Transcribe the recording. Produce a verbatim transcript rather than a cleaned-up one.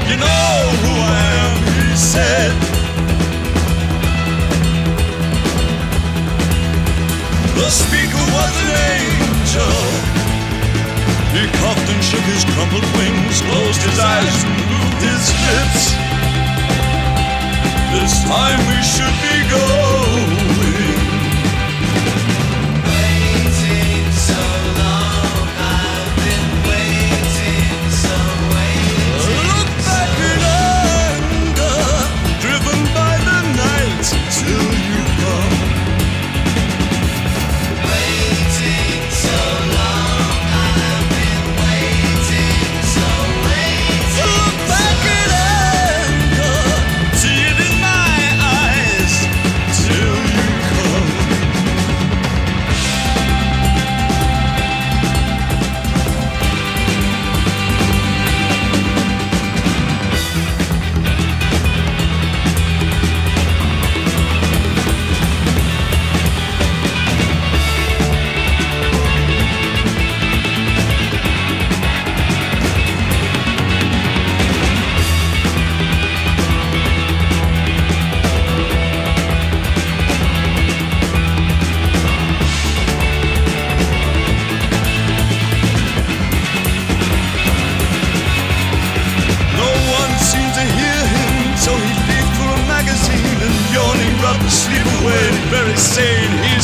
You know who I am, he said. The speaker was an angel. He coughed and shook his crumpled wings, closed his eyes and moved his lips. This time we should be going. Waiting so long, I've been waiting so waiting. Look back in anger, driven by the night till you come. Waiting so long, I've been waiting so waiting. Look back in anger, see it in my eyes till you come. No one seemed to hear him, so he leaped for a magazine and yawning rubbed the sleep away. Very sane, he